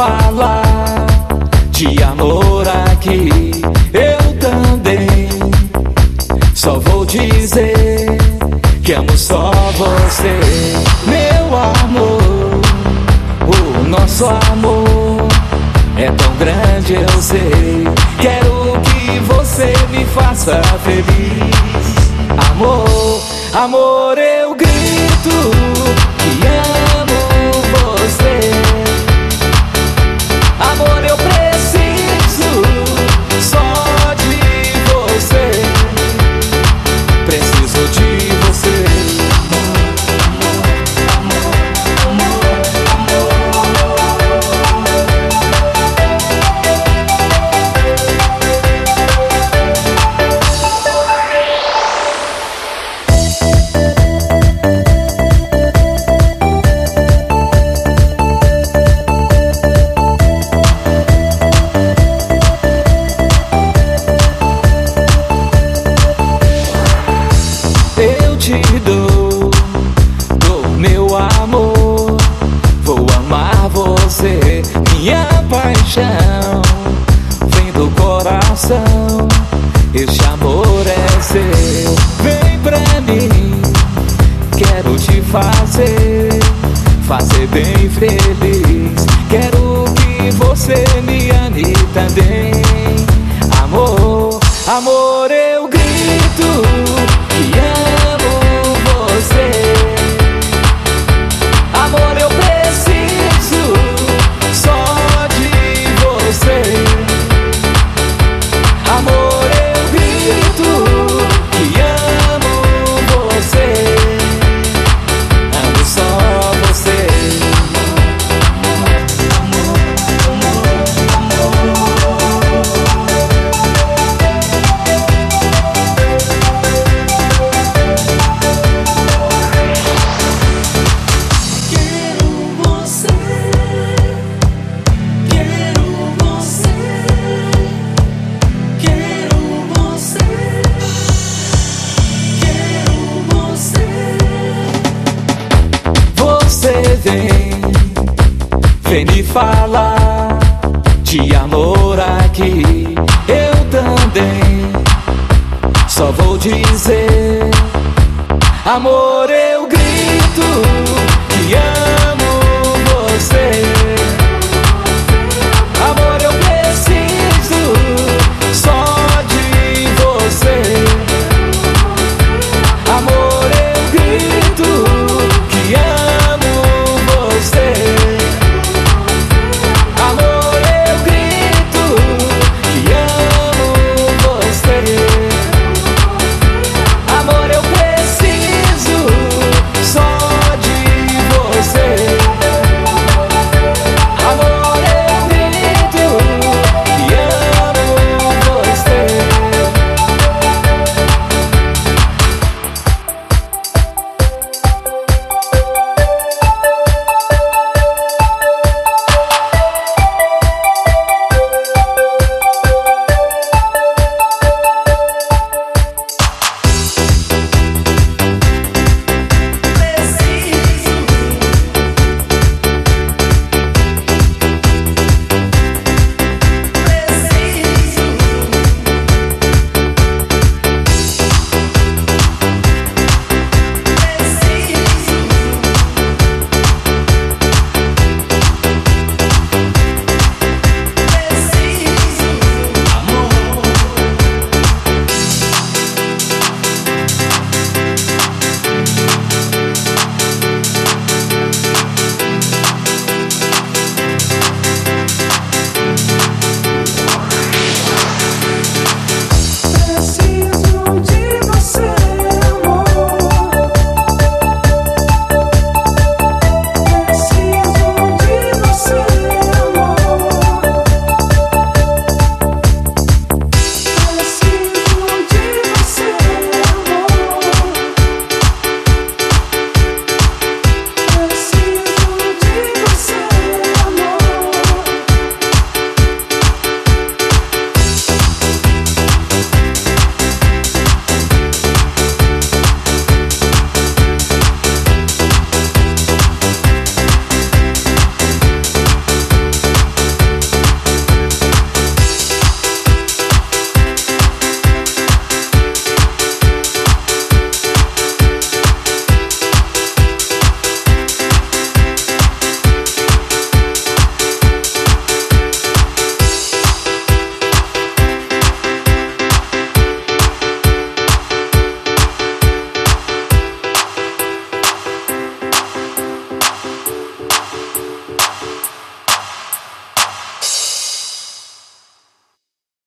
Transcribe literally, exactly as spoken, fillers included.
falar de amor aqui. Eu também só vou dizer que amo só você, meu amor. O nosso amor é tão grande, eu sei. Quero que você me faça feliz. Amor, amor, eu grito que amo você. Amor, eu preciso só de você. Preciso de você. Eu te dou, dou meu amor. Vou amar você, minha paixão vem do coração. Este amor é seu. Vem pra mim, quero te fazer, fazer bem feliz. Quero que você me ame também. Amor, amor, eu grito que amo você. Amor, eu preciso só de você. Amor, eu grito que amo você. Amo só você. Você vem, vem me falar de amor aqui. Eu também só vou dizer, amor, eu